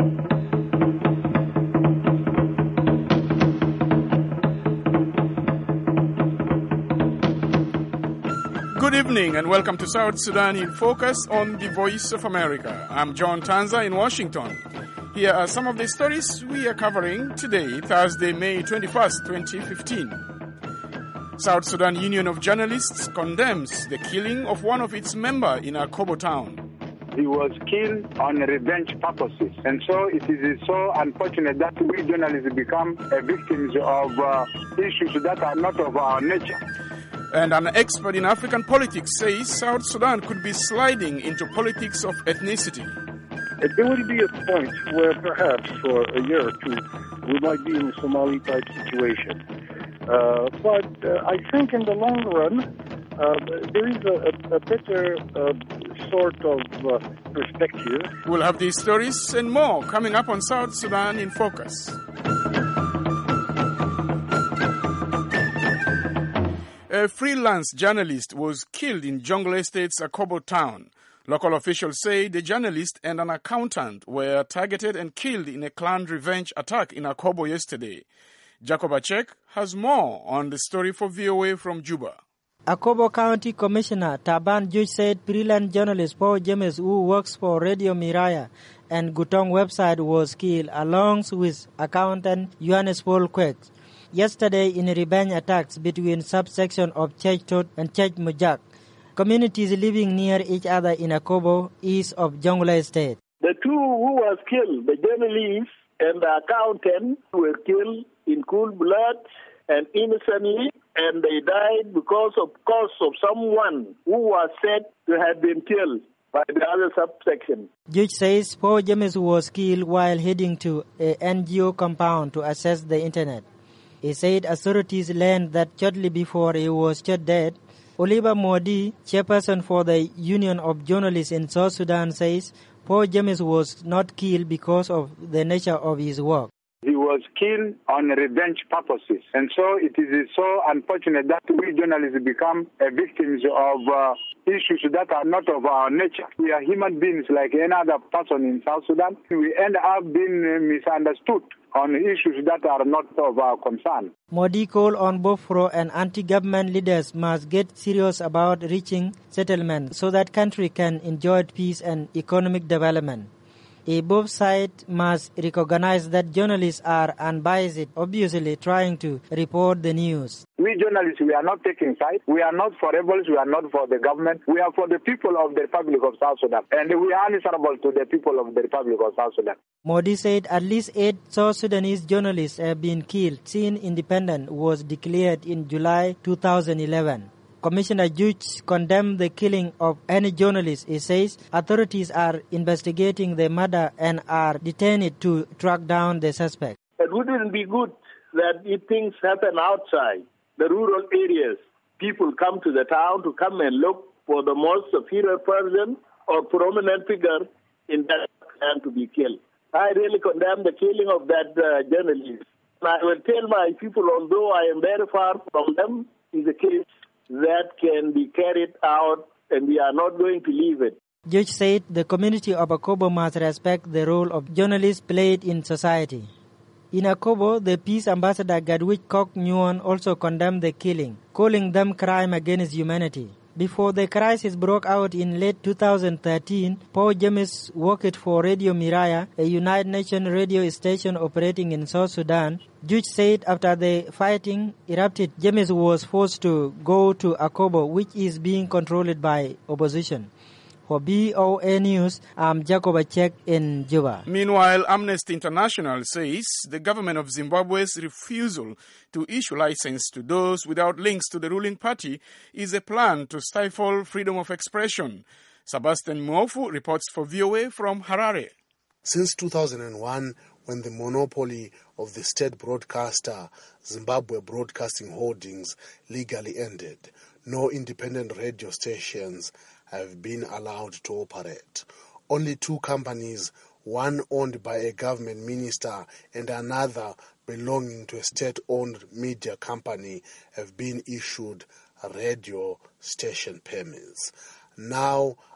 Good evening and welcome to South Sudan in Focus on the Voice of America. I'm John Tanza in Washington. Here are some of the stories we are covering today, Thursday, May 21st, 2015. South Sudan Union of Journalists condemns the killing of one of its members in Akobo town. He was killed on revenge purposes. And so it is so unfortunate that we journalists become victims of issues that are not of our nature. And an expert in African politics says South Sudan could be sliding into politics of ethnicity. There will be a point where perhaps for a year or two we might be in a Somali-type situation. But I think in the long run there is a better sort of perspective. We'll have these stories and more coming up on South Sudan in Focus. A freelance journalist was killed in Jonglei Estate's Akobo town. Local officials say the journalist and an accountant were targeted and killed in a clan revenge attack in Akobo yesterday. Jacob Achek has more on the story for VOA from Juba. Akobo County Commissioner Taban Juj said freelance journalist Paul James, who works for Radio Miraya and Gutong website, was killed along with accountant Yohannes Paul Kwek yesterday in revenge attacks between subsection of Church Tot and Church Mujak, communities living near each other in Akobo, east of Jonglei Estate. The two who was killed, the journalist and the accountant, were killed in cool blood and innocently, and they died because of someone who was said to have been killed by the other subsection. Judge says Paul James was killed while heading to a NGO compound to access the internet. He said authorities learned that shortly before he was shot dead. Oliver Modi, chairperson for the Union of Journalists in South Sudan, says Paul James was not killed because of the nature of his work. He was killed on revenge purposes. And so it is so unfortunate that we journalists become victims of issues that are not of our nature. We are human beings like any other person in South Sudan. We end up being misunderstood on issues that are not of our concern. Modi called on both pro and anti-government leaders must get serious about reaching settlement so that country can enjoy peace and economic development. Both sides must recognize that journalists are unbiased, obviously trying to report the news. We journalists, we are not taking sides. We are not for rebels. We are not for the government. We are for the people of the Republic of South Sudan. And we are answerable to the people of the Republic of South Sudan. Modi said at least 8 South Sudanese journalists have been killed since independence was declared in July 2011. Commissioner Juj condemned the killing of any journalist. He says authorities are investigating the murder and are determined to track down the suspect. It wouldn't be good that if things happen outside the rural areas, people come to the town to come and look for the most superior person or prominent figure in that town to be killed. I really condemn the killing of that journalist. I will tell my people, although I am very far from them, is a case that can be carried out, and we are not going to leave it. Judge said the community of Akobo must respect the role of journalists played in society. In Akobo, the peace ambassador Gadwich Kok Nguyen also condemned the killing, calling them crime against humanity. Before the crisis broke out in late 2013, Paul James worked for Radio Miraya, a United Nations radio station operating in South Sudan. Judge said after the fighting erupted, James was forced to go to Akobo, which is being controlled by opposition. For BOA News, I'm Jacob Achek in Juba. Meanwhile, Amnesty International says the government of Zimbabwe's refusal to issue license to those without links to the ruling party is a plan to stifle freedom of expression. Sebastian Mwofu reports for VOA from Harare. Since 2001, when the monopoly of the state broadcaster Zimbabwe Broadcasting Holdings legally ended, no independent radio stations have been allowed to operate. Only 2 companies, one owned by a government minister and another belonging to a state-owned media company, have been issued radio station permits. Now,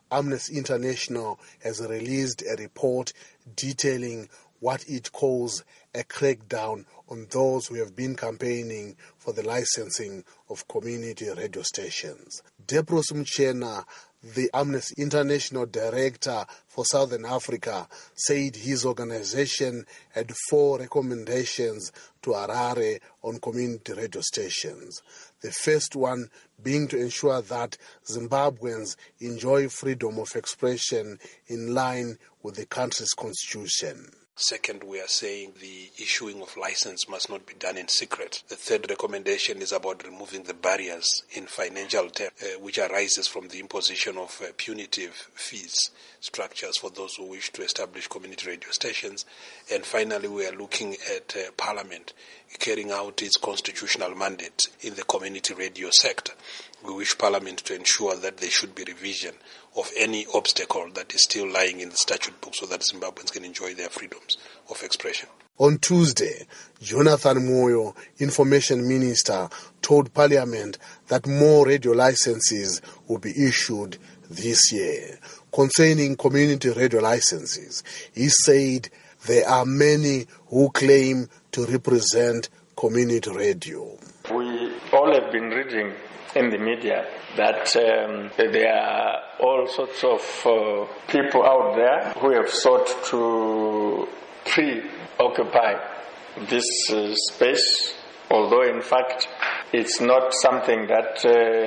Amnesty International has released a report detailing what it calls a crackdown on those who have been campaigning for the licensing of community radio stations. Debros Mchena, the Amnesty International Director for Southern Africa, said his organization had 4 recommendations to Harare on community radio stations. The first one being to ensure that Zimbabweans enjoy freedom of expression in line with the country's constitution. Second, we are saying the issuing of license must not be done in secret. The third recommendation is about removing the barriers in financial terms, which arises from the imposition of punitive fees structures for those who wish to establish community radio stations. And finally, we are looking at Parliament carrying out its constitutional mandate in the community radio sector. We wish Parliament to ensure that there should be revision of any obstacle that is still lying in the statute book so that Zimbabweans can enjoy their freedoms of expression. On Tuesday, Jonathan Moyo, Information Minister, told Parliament that more radio licenses will be issued this year. Concerning community radio licenses, he said there are many who claim to represent community radio. We all have been reading in the media that there are all sorts of people out there who have sought to preoccupy this space, although in fact it's not something that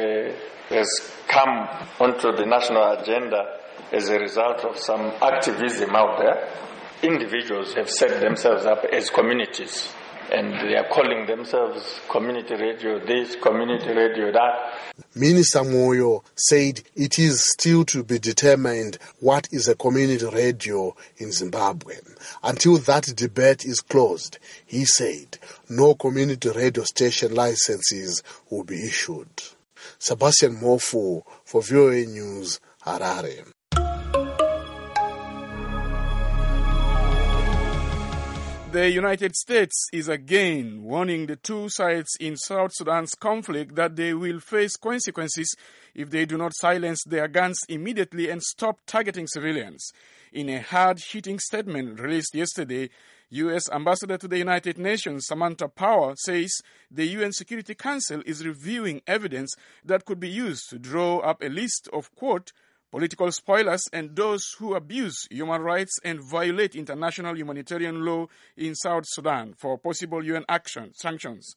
has come onto the national agenda as a result of some activism out there. Individuals have set themselves up as communities, and they are calling themselves community radio this, community radio that. Minister Moyo said it is still to be determined what is a community radio in Zimbabwe. Until that debate is closed, he said no community radio station licenses will be issued. Sebastian Mofu for VOA News, Harare. The United States is again warning the two sides in South Sudan's conflict that they will face consequences if they do not silence their guns immediately and stop targeting civilians. In a hard-hitting statement released yesterday, U.S. Ambassador to the United Nations Samantha Power says the UN Security Council is reviewing evidence that could be used to draw up a list of, quote, political spoilers and those who abuse human rights and violate international humanitarian law in South Sudan for possible UN sanctions.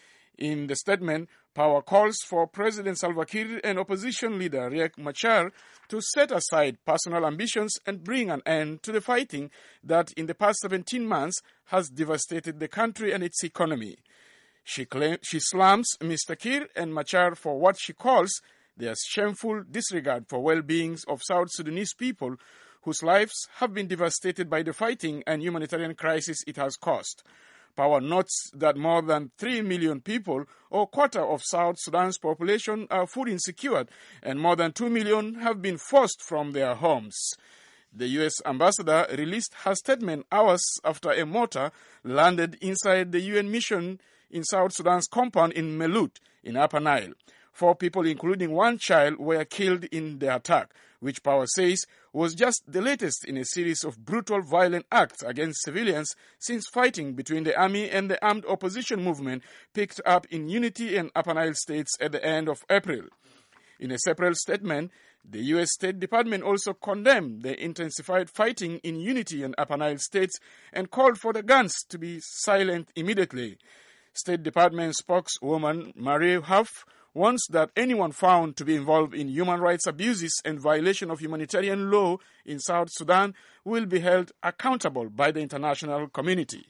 In the statement, Power calls for President Salva Kiir and opposition leader Riek Machar to set aside personal ambitions and bring an end to the fighting that in the past 17 months has devastated the country and its economy. She slams Mr. Kiir and Machar for what she calls their shameful disregard for well-being of South Sudanese people whose lives have been devastated by the fighting and humanitarian crisis it has caused. Power notes that more than 3 million people, or a quarter of South Sudan's population, are food insecure, and more than 2 million have been forced from their homes. The U.S. ambassador released her statement hours after a mortar landed inside the UN mission in South Sudan's compound in Melut, in Upper Nile. 4 people, including 1 child, were killed in the attack, which Power says was just the latest in a series of brutal, violent acts against civilians since fighting between the army and the armed opposition movement picked up in Unity and Upper Nile states at the end of April. In a separate statement, the U.S. State Department also condemned the intensified fighting in Unity and Upper Nile states and called for the guns to be silent immediately. State Department spokeswoman Marie Huff warns that anyone found to be involved in human rights abuses and violation of humanitarian law in South Sudan will be held accountable by the international community.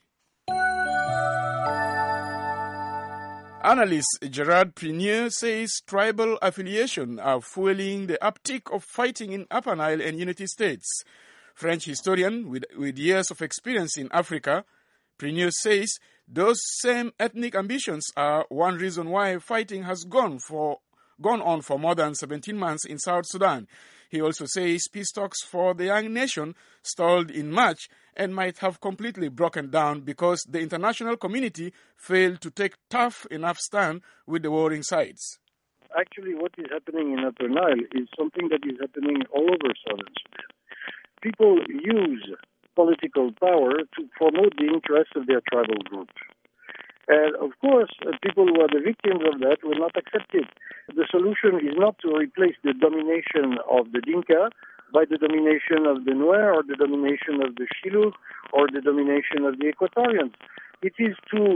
Analyst Gerard Prunier says tribal affiliation are fueling the uptick of fighting in Upper Nile and Unity states. French historian with years of experience in Africa, Prunier says those same ethnic ambitions are one reason why fighting has gone on for more than 17 months in South Sudan. He also says peace talks for the young nation stalled in March and might have completely broken down because the international community failed to take tough enough stand with the warring sides. Actually, what is happening in Upper Nile is something that is happening all over southern Sudan. People use political power to promote the interests of their tribal group. And of course, people who are the victims of that will not accept it. The solution is not to replace the domination of the Dinka by the domination of the Nuer or the domination of the Shilluk or the domination of the Equatorians. It is to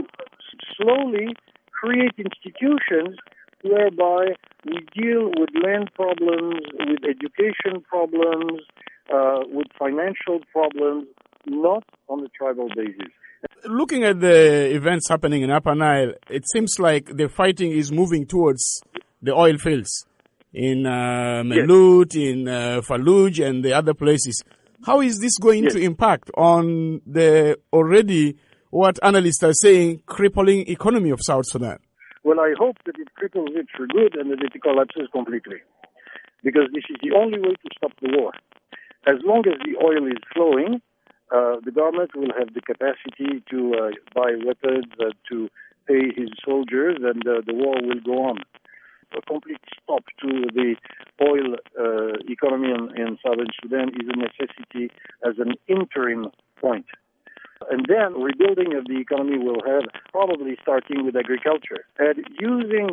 slowly create institutions whereby we deal with land problems, with education problems, with financial problems, not on a tribal basis. Looking at the events happening in Upper Nile, it seems like the fighting is moving towards the oil fields in Melut, in Fallujah, and the other places. How is this going to impact on the already, what analysts are saying, crippling economy of South Sudan? Well, I hope that it cripples it for good and that it collapses completely, because this is the only way to stop the war. As long as the oil is flowing, the government will have the capacity to buy weapons, to pay his soldiers, and the war will go on. A complete stop to the oil economy in southern Sudan is a necessity as an interim point. And then rebuilding of the economy will have, probably starting with agriculture and using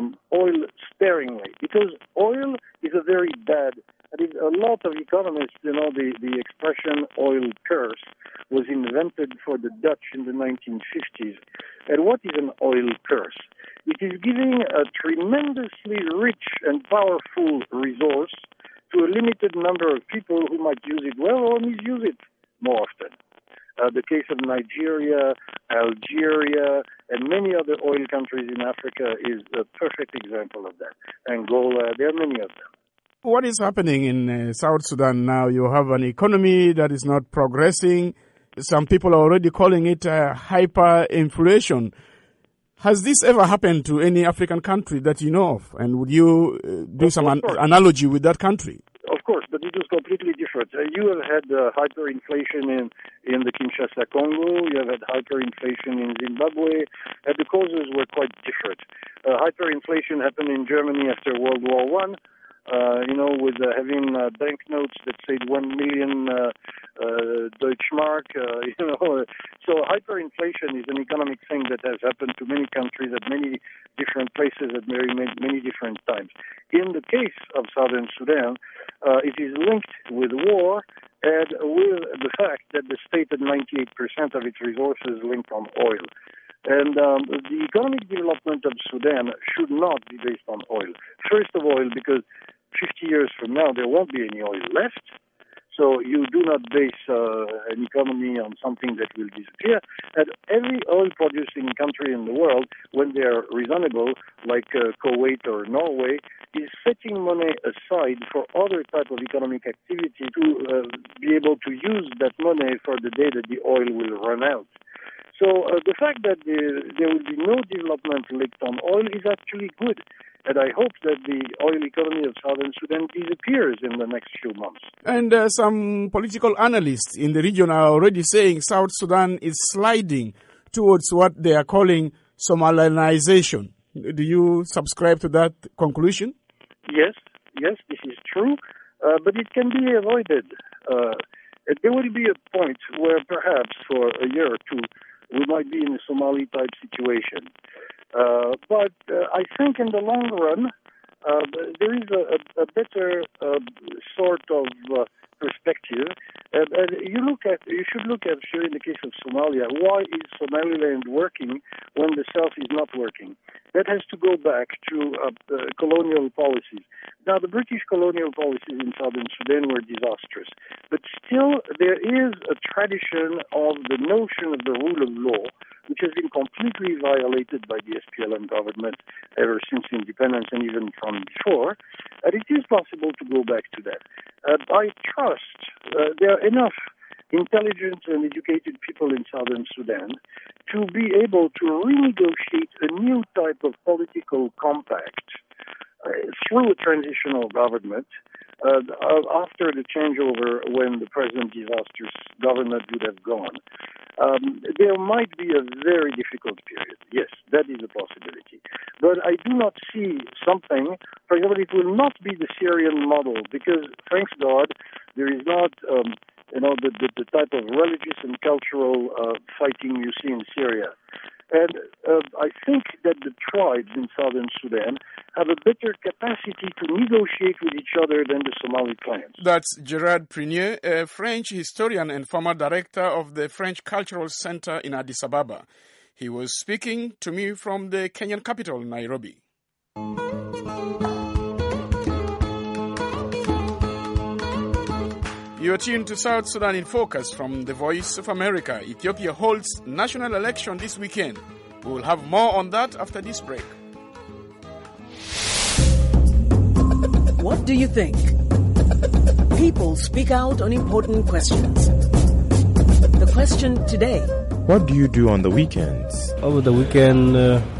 oil sparingly, because oil is a very bad. A lot of economists, the expression oil curse was invented for the Dutch in the 1950s. And what is an oil curse? It is giving a tremendously rich and powerful resource to a limited number of people who might use it well or misuse it more often. The case of Nigeria, Algeria, and many other oil countries in Africa is a perfect example of that. Angola, there are many of them. What is happening in South Sudan now? You have an economy that is not progressing. Some people are already calling it hyperinflation. Has this ever happened to any African country that you know of? And would you do some analogy with that country? Of course, but it is completely different. You have had hyperinflation in the Kinshasa Congo. You have had hyperinflation in Zimbabwe. And the causes were quite different. Hyperinflation happened in Germany after World War I. With having banknotes that said 1 million Deutschmark, So hyperinflation is an economic thing that has happened to many countries at many different places at many different times. In the case of Southern Sudan, it is linked with war and with the fact that the state had 98% of its resources linked on oil. And the economic development of Sudan should not be based on oil. First of all, because 50 years from now, there won't be any oil left. So you do not base an economy on something that will disappear. And every oil-producing country in the world, when they are reasonable, like Kuwait or Norway, is setting money aside for other type of economic activity to be able to use that money for the day that the oil will run out. So the fact that there will be no development linked on oil is actually good. And I hope that the oil economy of Southern Sudan disappears in the next few months. And some political analysts in the region are already saying South Sudan is sliding towards what they are calling Somalianization. Do you subscribe to that conclusion? Yes, this is true, but it can be avoided. There will be a point where perhaps for a year or two we might be in a Somali-type situation. But I think in the long run, there is a better sort of perspective. You should look at, sure, in the case of Somalia, why is Somaliland working when the South is not working? That has to go back to colonial policies. Now, the British colonial policies in Southern Sudan were disastrous, but still there is a tradition of the notion of the rule of law, which has been completely violated by the SPLM government ever since independence and even from before, and it is possible to go back to that. I trust there are enough intelligent and educated people in Southern Sudan to be able to renegotiate a new type of political compact through a transitional government after the changeover when the present disastrous government would have gone. there might be a very difficult period. Yes, that is a possibility. But I do not see something, for example, it will not be the Syrian model, because, thanks God, there is not, the type of religious and cultural fighting you see in Syria. And I think that the tribes in southern Sudan have a better capacity to negotiate with each other than the Somali clans. That's Gerard Prunier, a French historian and former director of the French Cultural Center in Addis Ababa. He was speaking to me from the Kenyan capital, Nairobi. You're tuned to South Sudan in Focus from the Voice of America. Ethiopia holds national election this weekend. We will have more on that after this break. What do you think? People speak out on important questions. The question today. What do you do on the weekends? Over the weekend,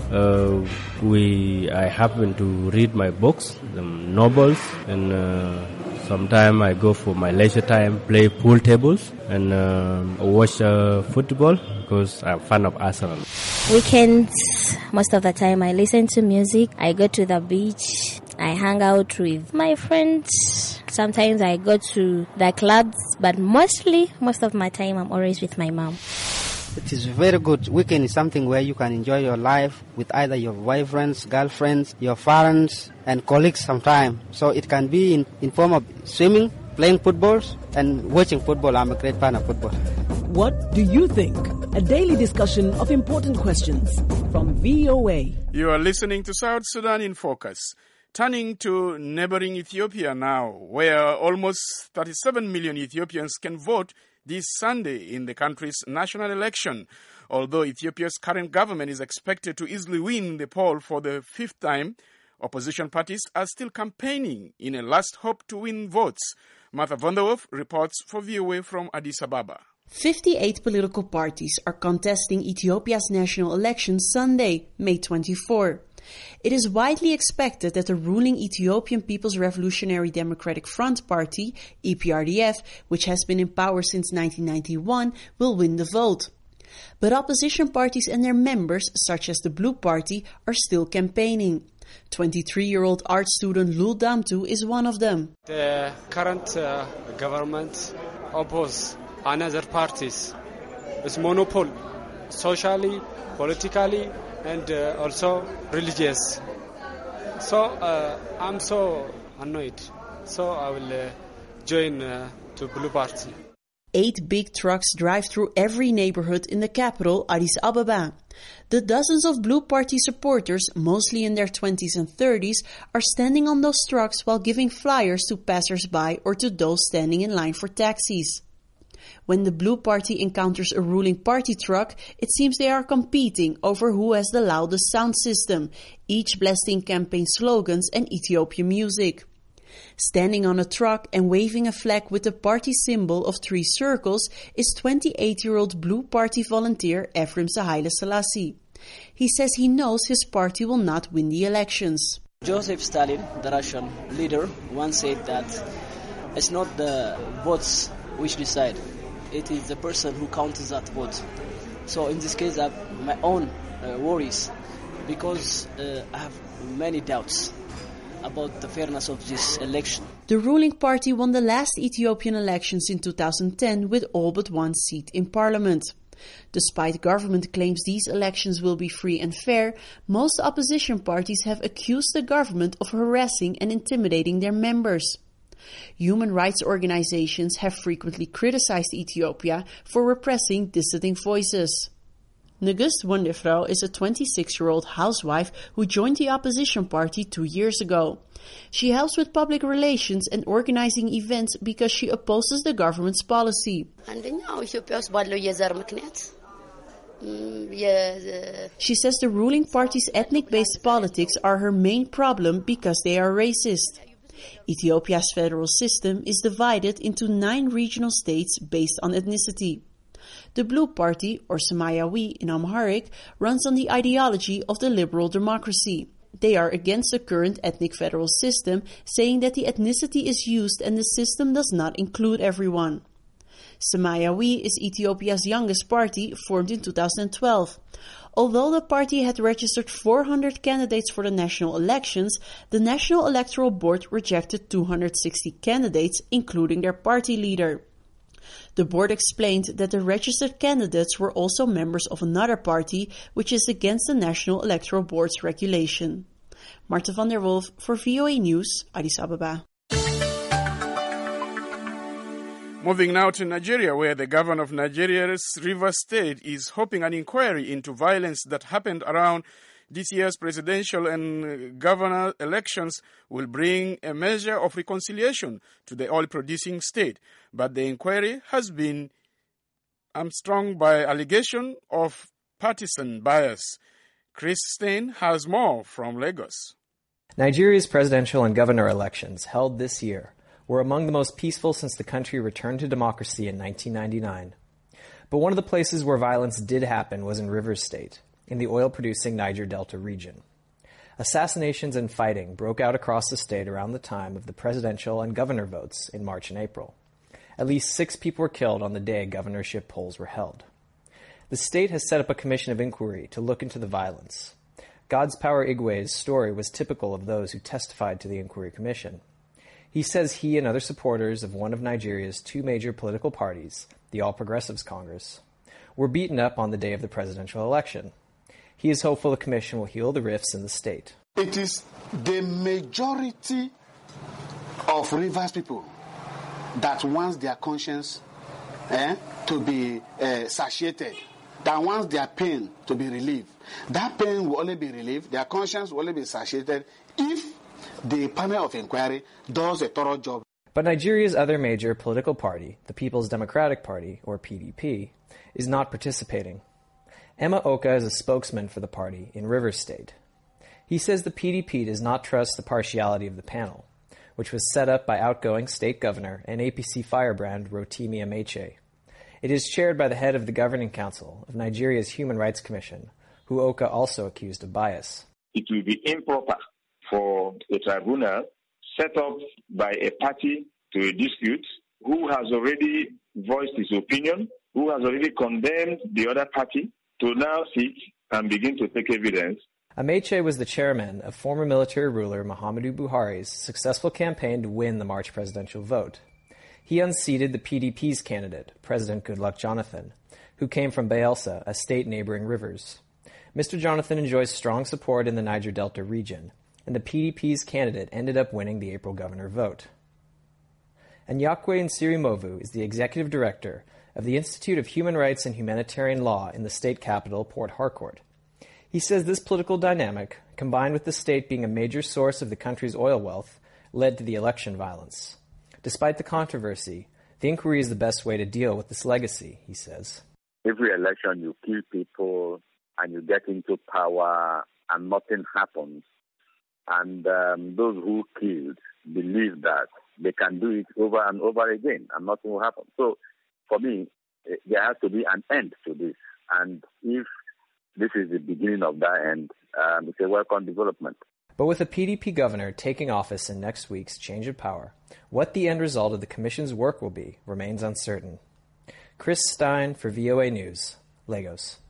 I happen to read my books, the novels, and sometimes I go for my leisure time, play pool tables, and watch football because I'm a fan of Arsenal. Weekends, most of the time I listen to music. I go to the beach. I hang out with my friends. Sometimes I go to the clubs, but most of my time I'm always with my mom. It is very good. Weekend is something where you can enjoy your life with either your boyfriends, girlfriends, your parents, and colleagues sometimes. So it can be in form of swimming, playing football, and watching football. I'm a great fan of football. What do you think? A daily discussion of important questions from VOA. You are listening to South Sudan in Focus. Turning to neighboring Ethiopia now, where almost 37 million Ethiopians can vote this Sunday in the country's national election. Although Ethiopia's current government is expected to easily win the poll for the fifth time, opposition parties are still campaigning in a last hope to win votes. Martha Vanderwolf reports for VOA from Addis Ababa. 58 political parties are contesting Ethiopia's national election Sunday, May 24. It is widely expected that the ruling Ethiopian People's Revolutionary Democratic Front Party, EPRDF, which has been in power since 1991, will win the vote. But opposition parties and their members, such as the Blue Party, are still campaigning. 23-year-old art student Lul Damtu is one of them. The current government opposes another parties. It's monopoly, socially, politically, and also religious. So I'm so annoyed. So I will join to Blue Party. 8 big trucks drive through every neighborhood in the capital, Addis Ababa. The dozens of Blue Party supporters, mostly in their 20s and 30s, are standing on those trucks while giving flyers to passers-by or to those standing in line for taxis. When the Blue Party encounters a ruling party truck, it seems they are competing over who has the loudest sound system, each blasting campaign slogans and Ethiopian music. Standing on a truck and waving a flag with the party symbol of 3 circles is 28-year-old Blue Party volunteer Ephraim Haile Selassie. He says he knows his party will not win the elections. Joseph Stalin, the Russian leader, once said that it's not the votes which decide. It is the person who counts that vote. So in this case, I have my own worries because I have many doubts about the fairness of this election. The ruling party won the last Ethiopian elections in 2010 with all but 1 seat in parliament. Despite government claims these elections will be free and fair, most opposition parties have accused the government of harassing and intimidating their members. Human rights organizations have frequently criticized Ethiopia for repressing dissenting voices. Negust Wondefrau is a 26-year-old housewife who joined the opposition party 2 years ago. She helps with public relations and organizing events because she opposes the government's policy. She says the ruling party's ethnic-based politics are her main problem because they are racist. Ethiopia's federal system is divided into 9 regional states based on ethnicity. The Blue Party, or Samayawi in Amharic, runs on the ideology of the liberal democracy. They are against the current ethnic federal system, saying that the ethnicity is used and the system does not include everyone. Semayawi is Ethiopia's youngest party, formed in 2012. Although the party had registered 400 candidates for the national elections, the National Electoral Board rejected 260 candidates, including their party leader. The board explained that the registered candidates were also members of another party, which is against the National Electoral Board's regulation. Marta van der Wolf for VOA News, Addis Ababa. Moving now to Nigeria, where the governor of Nigeria's Rivers State is hoping an inquiry into violence that happened around this year's presidential and governor elections will bring a measure of reconciliation to the oil-producing state. But the inquiry has been hamstrung by allegation of partisan bias. Chris Stein has more from Lagos. Nigeria's presidential and governor elections, held this year, were among the most peaceful since the country returned to democracy in 1999. But one of the places where violence did happen was in Rivers State, in the oil-producing Niger Delta region. Assassinations and fighting broke out across the state around the time of the presidential and governor votes in March and April. At least 6 people were killed on the day governorship polls were held. The state has set up a commission of inquiry to look into the violence. God's Power Igwe's story was typical of those who testified to the inquiry commission. He says he and other supporters of one of Nigeria's 2 major political parties, the All Progressives Congress, were beaten up on the day of the presidential election. He is hopeful the commission will heal the rifts in the state. It is the majority of Rivers people that wants their conscience to be satiated, that wants their pain to be relieved. That pain will only be relieved, their conscience will only be satiated if the panel of inquiry does a thorough job. But Nigeria's other major political party, the People's Democratic Party, or PDP, is not participating. Emma Oka is a spokesman for the party in Rivers State. He says the PDP does not trust the partiality of the panel, which was set up by outgoing state governor and APC firebrand Rotimi Ameche. It is chaired by the head of the Governing Council of Nigeria's Human Rights Commission, who Oka also accused of bias. It will be improper for a tribunal set up by a party to a dispute who has already voiced his opinion, who has already condemned the other party, to now sit and begin to take evidence. Ameche was the chairman of former military ruler Muhammadu Buhari's successful campaign to win the March presidential vote. He unseated the PDP's candidate, President Goodluck Jonathan, who came from Bayelsa, a state neighboring Rivers. Mr. Jonathan enjoys strong support in the Niger Delta region, and the PDP's candidate ended up winning the April governor vote. Anyakwe Nsirimovu is the executive director of the Institute of Human Rights and Humanitarian Law in the state capital, Port Harcourt. He says this political dynamic, combined with the state being a major source of the country's oil wealth, led to the election violence. Despite the controversy, the inquiry is the best way to deal with this legacy, he says. Every election you kill people and you get into power and nothing happens. And those who killed believe that they can do it over and over again and nothing will happen. So for me, there has to be an end to this. And if this is the beginning of that end, it's a welcome development. But with the PDP governor taking office in next week's change of power, what the end result of the commission's work will be remains uncertain. Chris Stein for VOA News, Lagos.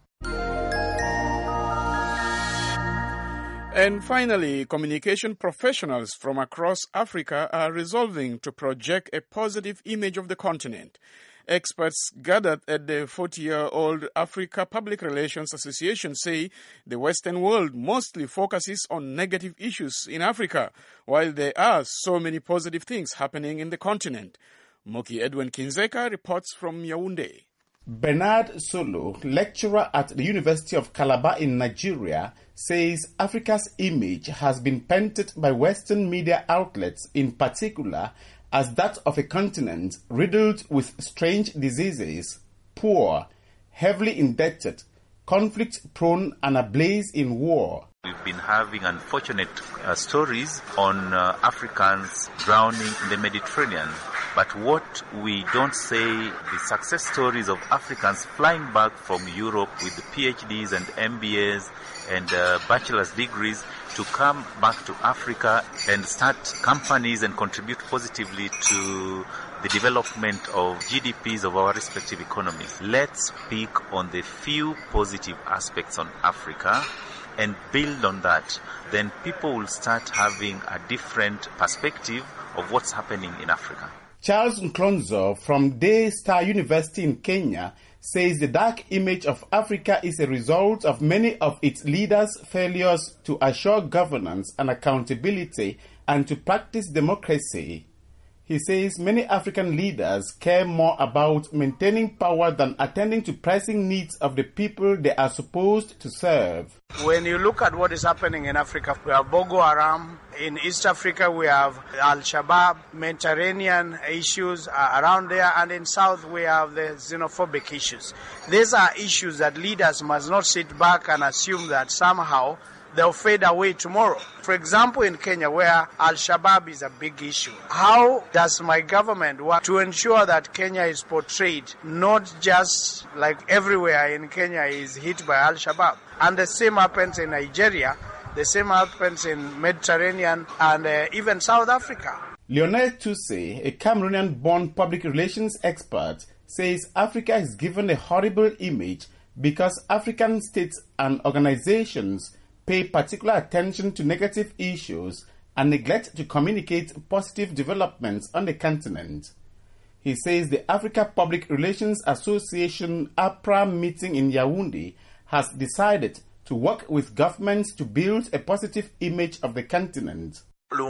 And finally, communication professionals from across Africa are resolving to project a positive image of the continent. Experts gathered at the 40-year-old Africa Public Relations Association say the Western world mostly focuses on negative issues in Africa, while there are so many positive things happening in the continent. Moki Edwin Kinzeka reports from Yaoundé. Bernard Solo, lecturer at the University of Calabar in Nigeria, says Africa's image has been painted by Western media outlets, in particular as that of a continent riddled with strange diseases, poor, heavily indebted, conflict-prone and ablaze in war. We've been having unfortunate stories on Africans drowning in the Mediterranean. But what we don't say, the success stories of Africans flying back from Europe with the PhDs and MBAs and bachelor's degrees to come back to Africa and start companies and contribute positively to the development of GDPs of our respective economies. Let's pick on the few positive aspects on Africa and build on that. Then people will start having a different perspective of what's happening in Africa. Charles Nklonzo from Daystar University in Kenya says the dark image of Africa is a result of many of its leaders' failures to assure governance and accountability and to practice democracy. He says many African leaders care more about maintaining power than attending to pressing needs of the people they are supposed to serve. When you look at what is happening in Africa, we have Boko Haram. In East Africa, we have Al-Shabaab, Mediterranean issues around there. And in South, we have the xenophobic issues. These are issues that leaders must not sit back and assume that somehow they'll fade away tomorrow. For example, in Kenya, where Al-Shabaab is a big issue, how does my government work to ensure that Kenya is portrayed not just like everywhere in Kenya is hit by Al-Shabaab? And the same happens in Nigeria, the same happens in Mediterranean and even South Africa. Lionel Tusse, a Cameroonian-born public relations expert, says Africa is given a horrible image because African states and organizations pay particular attention to negative issues and neglect to communicate positive developments on the continent. He says the Africa Public Relations Association APRA meeting in Yaoundé has decided to work with governments to build a positive image of the continent.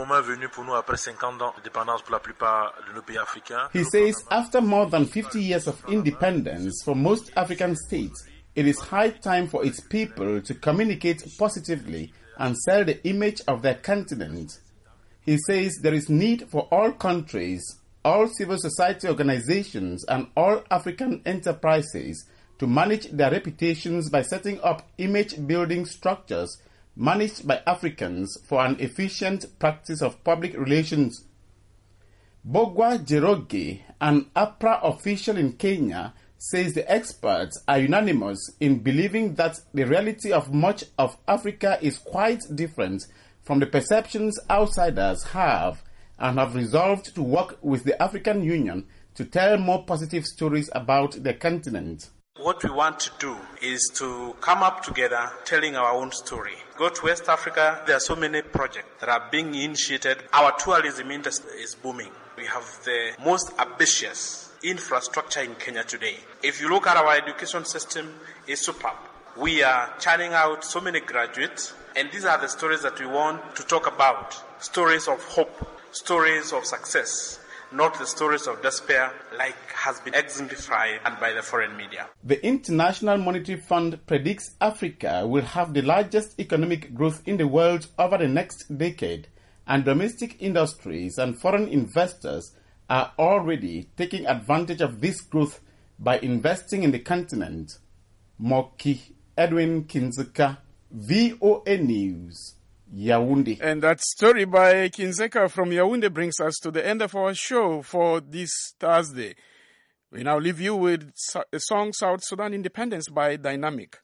He says after more than 50 years of independence for most African states, it is high time for its people to communicate positively and sell the image of their continent. He says there is need for all countries, all civil society organizations, and all African enterprises to manage their reputations by setting up image-building structures managed by Africans for an efficient practice of public relations. Bogwa Jeroge, an APRA official in Kenya, says the experts are unanimous in believing that the reality of much of Africa is quite different from the perceptions outsiders have, and have resolved to work with the African Union to tell more positive stories about the continent. What we want to do is to come up together telling our own story. Go to West Africa, there are so many projects that are being initiated. Our tourism industry is booming. We have the most ambitious infrastructure in Kenya today. If you look at our education system, it's superb. We are churning out so many graduates, and these are the stories that we want to talk about. Stories of hope, stories of success, not the stories of despair like has been exemplified by the foreign media. The International Monetary Fund predicts Africa will have the largest economic growth in the world over the next decade, and domestic industries and foreign investors are already taking advantage of this growth by investing in the continent. Moki Edwin Kinzeka, VOA News, Yaoundé. And that story by Kinzeka from Yaoundé brings us to the end of our show for this Thursday. We now leave you with a song, South Sudan Independence by Dynamic.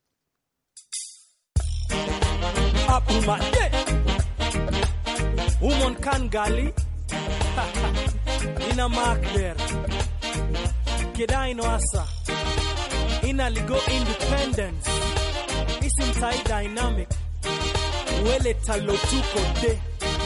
Umon Kangali Ina mark there Kedai no asa Ina ligo independence Isim tai dynamic Wele talotuko de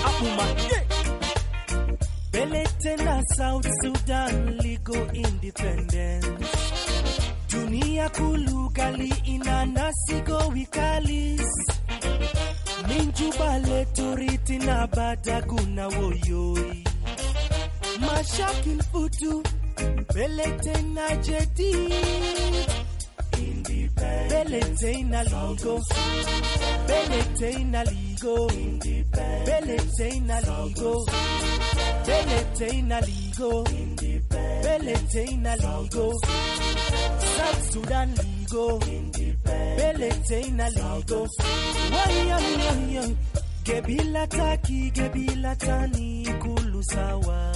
Apuma Belete na South Sudan ligo independence Dunia kulugali ina nasigo wikalis Minjubale turiti na badaguna woyoi Mashakil futu Belete na jedi Independent Belete na ligo Belete na ligo Independent Belete na ligo Belete na ligo Independent Belete na ligo South Sudan ligo Independent Belete na ligo Wayam Gebila taki gebila tani kulu sawa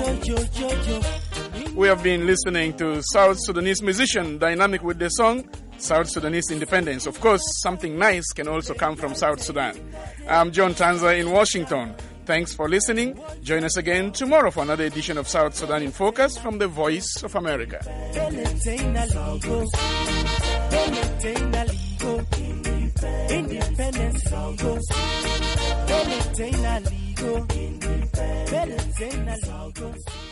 We have been listening to South Sudanese musician Dynamic with the song South Sudanese independence. Of course, something nice can also come from South Sudan. I'm John Tanza in Washington. Thanks for listening. Join us again tomorrow for another edition of South Sudan in Focus from the Voice of America. Independence.